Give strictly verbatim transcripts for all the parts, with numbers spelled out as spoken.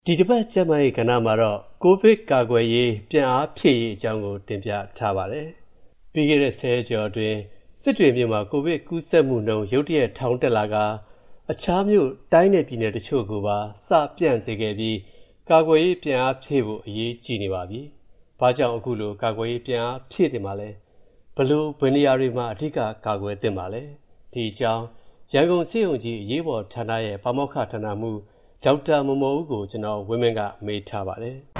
ဒီတစ်ပတ်ကျမရဲ့ကဏ္ဍမှာတော့ကိုဗစ်ကာကွယ်ရေးပြန်အားဖြည့်ရေးအကြောင်းကိုတင်ပြထားပါတယ်။ပြီးခဲ့တဲ့ဆယ်ကျော်အတွင်းစစ်တွေမြို့မှာကိုဗစ်ကူးစက်မှုနှုန်းရုတ်တရက်ထောင်တက်လာကအခြားမြို့တိုင်းနယ်ပြည်နယ်တချို့ကိုပါစပြန့်စေခဲ့ပြီးကာကွယ်ရေးပြန်အားဖြည့်ဖို့အရေးကြီးနေပါပြီ။ဘာကြောင့်အခုလိုကာကွယ်ရေးပြန်အားဖြည့်တင်ပါလဲ။ဘလို့ဘယ်နေရာတွေမှာအဓိကကာကွယ်တင်ပါလဲ။ဒီအကြောင်းရန်ကုန်စစ်ရုံကြီးအရေးပေါ်ဌာနရဲ့ပါမောက္ခဌာနမှူးဒေါက်တာမော်မော်ဦးကိုကျွန်တော်ဝင်းမင်းကမေးထားပါတယ်။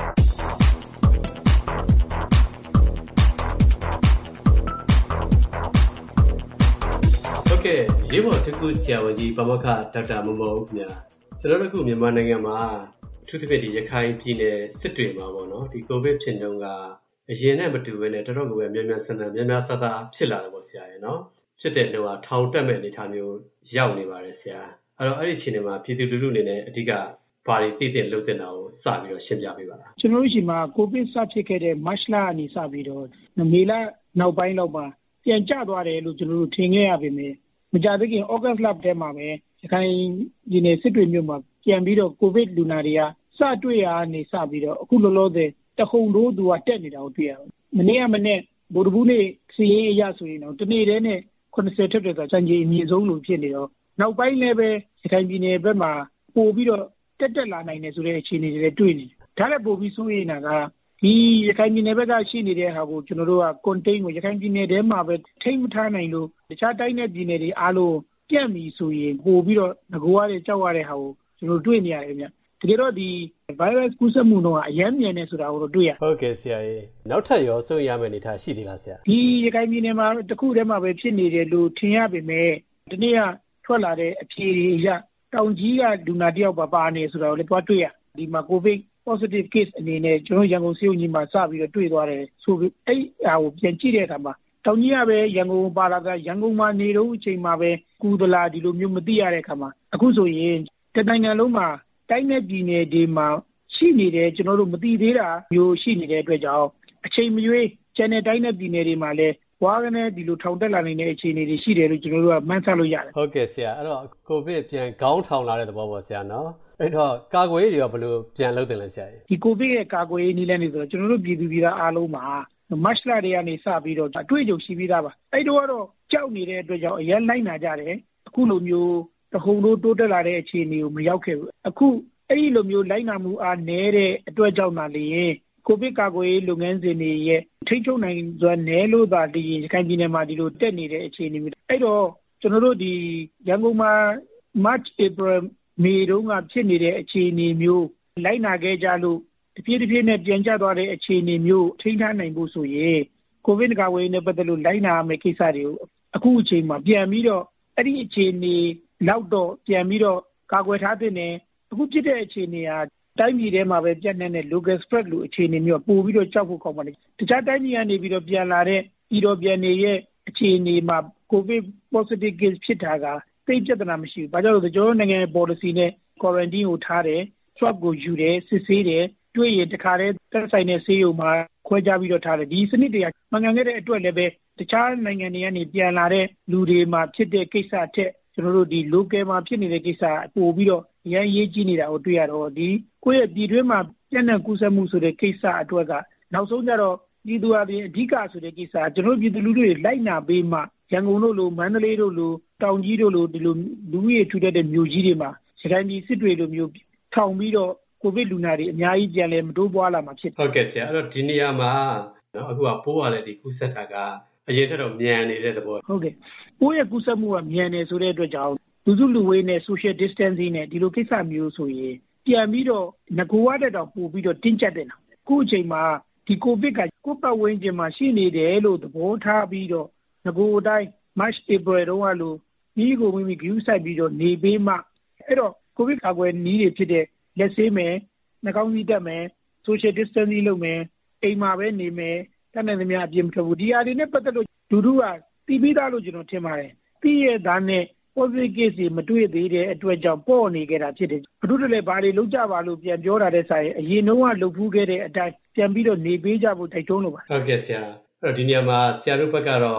ဟုတ်ကဲ့ရေးပေါ်တစ်ခုဆရာဝန်ကြီးပါမောက္ခဒေါက်တာမော်မော်ဦးခင်ဗျာကျွန်တော်တို့ကမြန်မာနိုင်ငံမှာအထူးသဖြင့်ဒီရခိုင်ပြည်နယ်စစ်တွေမှာပေါ့နော်ဒီကိုဗစ်ဖြစ်နှုန်းကအရင်နဲ့မတူဘဲနဲ့တော်တော်ကိုပဲများများဆန်းဆန်းများများဆဆဖြစ်လာတယ်ပေါ့ဆရာရေနော်ဖြစ်တဲ့နှုန်းကထောင်တက်မဲ့အနေအထားမျိုးရောက်နေပါတယ်ဆရာအဲ့တော့အဲ့ဒီအချိန်မှာပြည်သူလူထုအနေနဲ့အဓိကဘာတွေသိတဲ့လုပ်တဲ့တာကိုစပြီးတော့ရှင်းပြပေးပါလားကျွန်တော်တို့ရှိမှာကိုဗစ်စဖြစ်ခဲ့တဲ့မတ်လကနေစပြီးတော့မေလနောက်ပိုင်းလောက်မှာပြန်ကျသွားတယ်လို့ကျွန်တော်တို့ထင်ခဲ့ရပေမဲ့မကြသေးခင်ဩဂတ်လထဲမှာပဲရခိုင်ပြည်နယ်စစ်တွေမြို့မှာပြန်ပြီးတော့ကိုဗစ်လူနာတွေကစတွေ့ရနေစပြီးတော့အခုလောလောဆယ်တခုံတို့သူကတက်နေတာကိုတွေ့ရတယ်မနေ့ကမနေ့ဗုဒ္ဓဘူးနေ့စီရေးအရဆိုရင်တော့တနေ့တည်းနဲ့ခုနှစ်ဆယ်ထက်တဲ့စံကြီးအမြင့်ဆုံးလို့ဖြစ်နေတော့နောက်ပိုင်းလည်းပဲရခိုင်ပြည်နယ်ဘက်မှာပို့ပြီးတော့တက်တက်လာနိုင်တယ်ဆိုတဲ့အခြေအနေတွေလည်းတွေ့နေတယ်။ဒါလည်းပို့ပြီးဆိုရင်ကဒီရခိုင်ပြည်နယ်ဘက်ကရှိနေတဲ့ဟာကိုကျွန်တော်တို့က contain ကိုရခိုင်ပြည်နယ်ထဲမှာပဲထိမ့်မထားနိုင်လို့တခြားတိုင်းနယ်ပြည်နယ်တွေအားလုံးပြန့်ပြီဆိုရင်ပို့ပြီးတော့ငကိုရတဲ့ကြောက်ရတဲ့ဟာကိုကျွန်တော်တွေ့နေရတယ်ဗျ။တကယ်တော့ဒီ virus ကူးစက်မှုတော့အရမ်းမြန်နေဆိုတာကိုတော့တွေ့ရဟုတ်ကဲ့ဆရာကြီးနောက်ထပ်ရောစိုးရမယ့်အနေထားရှိသေးလားဆရာဒီရခိုင်ပြည်နယ်မှာတခုတည်းမှာပဲဖြစ်နေတယ်လို့ထင်ရပေမဲ့ဒီနေ့ကထွက်လာတဲ့အဖြေတွေအရတောင်ကြီးကလူနာတယောက်ပါပါနေဆိုတာကိုလည်းတွားတွေ့ရဒီမှာ covid positive case အနေနဲ့ကျွန်တော်ရန်ကုန်စေုံကြီးမှာစပြီးတော့တွေ့သွားတယ်ဆိုပြီးအဲ့ဟာကိုပြန်ကြည့်တဲ့အခါမှာတောင်ကြီးကပဲရန်ကုန်ပါလာကရန်ကုန်မှာနေတော့အချိန်မှာပဲကူဒလာဒီလိုမျိုးမသိရတဲ့အခါမှာအခုဆိုရင်တနိုင်ငံလုံးမှာတိုင်းနယ်ပြည်နယ်တွေမှာရှိနေတဲ့ကျွန်တော်တို့မသိသေးတာမျိုးရှိနေတဲ့အတွက်ကြောင့်အချိန်မရွေး channel တိုင်းနယ်ပြည်နယ်တွေမှာလည်းဝါကနေဒီလိုထောင်တက်လာနေတဲ့အခြေအနေတွေရှိတယ်လို့ကျွန်တော်တို့ကမှန်းဆလို့ရတယ်ဟုတ်ကဲ့ဆရာအဲ့တော့ကိုဗစ်ပြန်ခေါင်းထောင်လာတဲ့သဘောပေါ့ဆရာနော်အဲ့တော့ကာကွယ်ရေးတွေကဘယ်လိုပြန်လုပ်တယ်လဲဆရာဒီကိုဗစ်ရဲ့ကာကွယ်ရေးနည်းလမ်းတွေဆိုတော့ကျွန်တော်တို့ပြည်သူပြည်သားအားလုံးမှာမတ်လတွေကနေစပြီးတော့အတွေ့အကြုံရှိပြီးသားပါအဲ့တော့ကတော့ကြောက်နေတဲ့အတွက်ကြောင့်အရင်လိုက်နာကြတယ်အခုလိုမျိုးတခုံတို့တိုးတက်လာတဲ့အခြေအနေကိုမရောက်ခဲ့ဘူးအခုအဲ့ဒီလိုမျိုးလိုက်နာမှုအားနည်းတဲ့အတွက်ကြောင့်သာလေကိုဗစ်ကာကွယ်ရေးလုပ်ငန်းစဉ်တွေရဲ့ထိချုပ်နိုင်စွာနဲလို့သာဒီရခိုင်ပြည်နယ်မှာဒီလိုတက်နေတဲ့အခြေအနေမျိုးအဲ့တော့ကျွန်တော်တို့ဒီရန်ကုန်မှာ March April May တုန်းကဖြစ်နေတဲ့အခြေအနေမျိုးလိုက်နာခဲ့ကြလို့တဖြည်းတဖြည်းနဲ့ပြန်ကျသွားတဲ့အခြေအနေမျိုးထိန်းထားနိုင်ဖို့ဆိုရင်ကိုဗစ်ကာကွယ်ရေးနဲ့ပတ်သက်လို့လိုက်နာရမယ့်ကိစ္စတွေကိုအခုအချိန်မှာပြန်ပြီးတော့အဲ့ဒီအခြေအနေလောက်တော့ပြန်ပြီးတော့ကာကွယ်ထားတဲ့နယ်အခုဖြစ်တဲ့အခြေအနေဟာတိုင်းပြည်ထဲမှာပဲပြန့်နှံ့တဲ့ local spread လို့အခြေအနေမျိုးပို့ပြီးတော့ကြောက်ဖို့ကောင်းပါတယ်တခြားတိုင်းပြည်ကနေပြီးတော့ပြန်လာတဲ့ပြည်တော်ပြန်နေရဲ့အခြေအနေမှာ covid positive case ဖြစ်တာကသိပြဿနာမရှိဘူးဘာကြောင့်လဲဆိုကျွန်တော်နိုင်ငံရဲ့ policy နဲ့ quarantine ကိုထားတယ် swab ကိုယူတယ်စစ်ဆေးတယ်တွေ့ရင်တခါတည်းသက်ဆိုင်တဲ့ဆေးရုံမှာခွဲခြားပြီးတော့ထားတယ်ဒီစနစ်တွေကမှန်ကန်ခဲ့တဲ့အတွက်လည်းပဲတခြားနိုင်ငံတွေကနေပြန်လာတဲ့လူတွေမှာဖြစ်တဲ့ကိစ္စထက်ကျွန်တော်တို့ဒီ local မှာဖြစ်နေတဲ့ကိစ္စပို့ပြီးတော့ရန်ရေးကြီးနေတာကိုတွေ့ရတော့ဒီကိုယ့်ရဲ့ပြည်တွင်းမှာပြန့်နှံ့ကူးစက်မှုဆိုတဲ့ကိစ္စအတွက်ကနောက်ဆုံးကျတော့ပြည်သူအပြင်အဓိကဆိုတဲ့ကိစ္စကျွန်တော်ပြည်သူလူထုတွေလိုက်နာပေးမှရန်ကုန်တို့လိုမန္တလေးတို့လိုတောင်ကြီးတို့လိုဒီလိုလူကြီးတွေထူထပ်တဲ့မြို့ကြီးတွေမှာရခိုင်ပြည်စစ်တွေလိုမျိုးထောင်ပြီးတော့ကိုဗစ်လူနာတွေအများကြီးပြန်လဲမတိုးပွားလာမှာဖြစ်ဟုတ်ကဲ့ဆရာအဲ့တော့ဒီနေရာမှာနော်အခုကပိုးရလဲဒီကူးစက်တာကအရင်ထက်တော့မြန်နေတဲ့သဘောဟုတ်ကဲ့ပိုးရဲ့ကူးစက်မှုကမြန်နေဆိုတဲ့အတွက်ကြောင့်လူစုလူဝေးနဲ့ social distancing နဲ့ဒီလိုကိစ္စမျိုးဆိုရင်ပြန်ပြီးတော့ငကိုရတဲ့တော့ပို့ပြီးတော့တင်းကျပ်တယ်နော်အခုအချိန်မှာဒီကိုဗစ်ကကိုပတ်ဝန်းကျင်မှာရှိနေတယ်လို့သဘောထားပြီးတော့ငကိုအတိုင်း March April တုန်းကလို့ဒီကိုမိမိ view ဆိုင်ပြီးတော့နေပေးမှအဲ့တော့ကိုဗစ်ကာကွယ်နည်းတွေဖြစ်တဲ့လက်ဆေးမယ်နှာခေါင်းစည်းတပ်မယ် social distancing လုပ်မယ်အိမ်မှာပဲနေမယ်တတ်နိုင်သမျှအပြင်မထွက်ဘူးဒီအရာတွေနဲ့ပတ်သက်လို့လူထုကတီးပြီးသားလို့ကျွန်တော်ထင်ပါတယ်တီးရဲ့သားနဲ့positive case တွေမတွေ့သေးတဲ့အတွက်ကြောင့်ပေါ့နေကြတာဖြစ်တယ်ဘုဒ္ဓလည်းဘာတွေလုပ်ကြပါလို့ပြန်ပြောတာတဲ့ဆိုင်အရင်တုန်းကလုပ်ဖူးခဲ့တဲ့အတိုင်းပြန်ပြီးတော့နေပေးကြဖို့တိုက်တွန်းလို့ပါဟုတ်ကဲ့ဆရာအဲ့တော့ဒီနေရာမှာဆရာတို့ဘက်ကတော့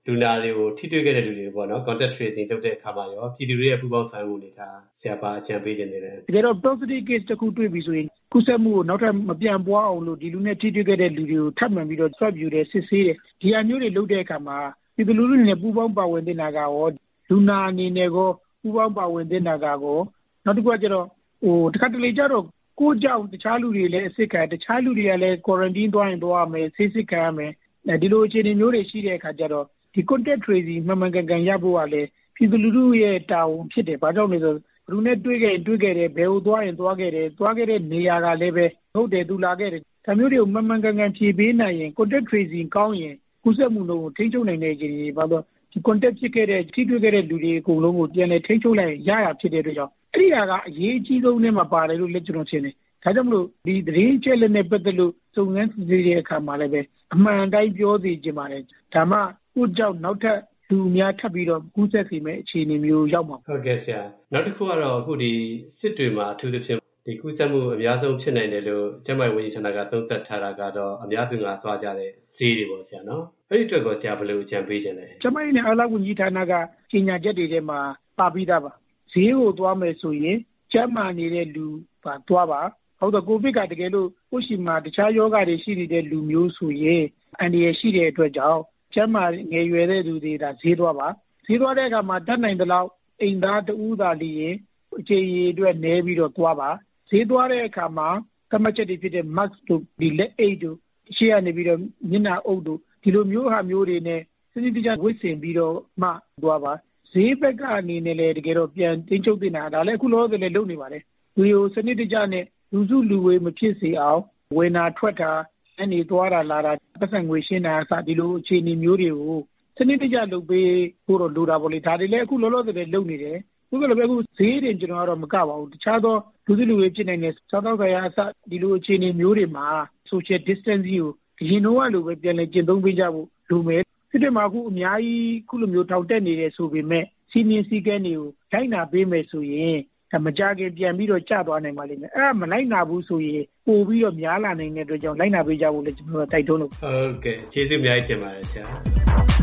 လူနာတွေကိုထိတွေ့ခဲ့တဲ့လူတွေပေါ့နော် contact tracing လုပ်တဲ့အခါမှာရောပြည်သူတွေရဲ့ပူးပေါင်းဆောင်ရွက်မှုတွေဒါဆရာပါအကြံပေးခြင်းတွေလည်းတကယ်တော့ positive case တစ်ခုတွေ့ပြီဆိုရင်ကူးစက်မှုကိုနောက်ထပ်မပြန့်ပွားအောင်လို့ဒီလူနဲ့ထိတွေ့ခဲ့တဲ့လူတွေကိုထပ်မံပြီးတော့ swab ယူတယ်စစ်ဆေးတယ်ဒီအမျိုးတွေလုပ်တဲ့အခါမှာပြည်သူလူထုနဲ့ပူးပေါင်းပါဝင်တဲ့နာကရောလူနာအနေနဲ့ကိုပူးပေါင်းပါဝင်တဲ့နာကရောနောက်တစ်ခုကကျတော့ဟိုတစ်ခါတလေကျတော့ကိုကြောင့်တခြားလူတွေလည်းအစစ်ခံတခြားလူတွေကလည်း quarantine သွားရင်သွားမယ်ဆေးစစ်ခံရမယ်ဒီလိုအခြေအနေမျိုးတွေရှိတဲ့အခါကျတော့ဒီ contact tracing မှန်မှန်ကန်ကန်ရဖို့ကလည်းပြည်သူလူထုရဲ့တာဝန်ဖြစ်တယ်။ဘာကြောင့်လဲဆိုဘယ်သူနဲ့တွေ့ခဲ့တွေ့ခဲ့တယ်ဘယ်ကိုသွားရင်သွားခဲ့တယ်သွားခဲ့တဲ့နေရာကလည်းပဲဟုတ်တယ်သူလာခဲ့တယ်ဒါမျိုးတွေကိုမှန်မှန်ကန်ကန်ဖြေပေးနိုင်ရင် contact tracing ကောင်းရင်ကူးစက်မှုလုံးကိုထိန်းချုပ်နိုင်တဲ့အခြေအနေဘာလို့ဒီ contact ဖြစ်ခဲ့တဲ့ထိတွေ့ခဲ့တဲ့လူတွေအကုန်လုံးကိုပြန်လည်ထိန်းချုပ်လိုက်ရရဖြစ်တဲ့အတွက်ကြောင့်အဲ့ဒီဟာကအရေးကြီးဆုံးနဲ့မှာပါတယ်လို့လက်ကျွန်တော်ထင်တယ်။ဒါကြောင့်မလို့ဒီသတင်းချက်လက်နဲ့ပတ်သက်လို့စုံစမ်းစစ်ဆေးတဲ့အခါမှာလည်းပဲအမှန်တိုင်းပြောသိချင်ပါတယ်။ဒါမှကိုကြောင့်နောက်ထပ်လူများထပ်ပြီးတော့ကူးစက်စေမယ့်အခြေအနေမျိုးရောက်မှာဟုတ်ကဲ့ဆရာနောက်တစ်ခုကတော့အခုဒီစစ်တွေမှာအထူးသဖြင့်ဒီကူးစက်မှုအများဆုံးဖြစ်နိုင်တယ်လို့ကျန်းမာရေးဝန်ကြီးဌာနကသုံးသပ်ထားတာကတော့အများသူငါသွားကြတဲ့ဈေးတွေပေါ့ဆရာနော်အဲ့ဒီအတွက်ကိုဆရာဘယ်လိုအကြံပေးခြင်းလဲကျန်းမာရေးနဲ့အားလာဝန်ကြီးဌာနကကြီးညာချက်တွေထဲမှာပါပြီးသားပါဈေးကိုသွားမယ်ဆိုရင်ကျန်းမာနေတဲ့လူပါသွားပါဟုတ်တော့ကိုဗစ်ကတကယ်လို့ကိုရှိမှာတခြားယောဂတွေရှိနေတဲ့လူမျိုးဆိုရင်အန္တရာယ်ရှိတဲ့အတွက်ကြောင့်ကျန်းမာငယ်ရွယ်တဲ့လူတွေဒါဈေးသွားပါဈေးသွားတဲ့အခါမှာတတ်နိုင်သလောက်အိမ်သားတူးသာလျင်အခြေရည်အတွက်နည်းပြီးတော့သွားပါဈေးသွားတဲ့အခါမှာကမ္ဘာချက်တွေဖြစ်တဲ့ mask တို့ဒီလက်အိတ်တို့ရှေ့ကနေပြီးတော့မျက်နှာအုပ်တို့ဒီလိုမျိုးဟာမျိုးတွေနဲ့စနစ်တကျဝတ်ဆင်ပြီးတော့မှသွားပါဈေးဘက်ကနေနဲ့လေတကယ်တော့ပြန်တင်းချုပ်တင်တာဒါလည်းအခုလောလောဆယ်လည်းလုပ်နေပါတယ်ဒီလိုစနစ်တကျနဲ့လူစုလူဝေးမဖြစ်စေအောင်ဝေနာထွက်တာအနေသွားတာလာတာပတ်စံငွေရှင်းတာအစဒီလိုအခြေအနေမျိုးတွေကိုစနစ်တကျလုပ်ပေးဖို့တော့လိုတာပေါ့လေဒါတွေလည်းအခုလောလောဆယ်လည်းလုပ်နေတယ်ခုကလည်းအခုဈေးတွေကျွန်တော်ကတော့မကပါဘူးတခြားသောလူစုလူဝေးဖြစ်နိုင်တဲ့စားသောက်ဆိုင်အစဒီလိုအခြေအနေမျိုးတွေမှာ social distance ကိုရင်တော့လိုပဲပြန်လည်ကျင့်သုံးပေးကြဖို့လိုမယ်ဖြစ်တယ်မှာအခုအများကြီးခုလိုမျိုးထောင်တက်နေတယ်ဆိုပေမဲ့စီမင်းစည်းကမ်းတွေကိုတိုင်းနာပေးမယ်ဆိုရင်မကြခင်ပြန်ပြီးတော့ကျသွားနိုင်ပါလိမ့်မယ်အဲ့ဒါမလိုက်နာဘူးဆိုရင်ပို့ပြီးတော့များလာနိုင်တဲ့အတွက်ကြောင့်လိုက်နာပေးကြဖို့လည်းကျွန်တော်တို့တိုက်တွန်းလို့ဟုတ်ကဲ့ကျေးဇူးအများကြီးတင်ပါတယ်ဆရာ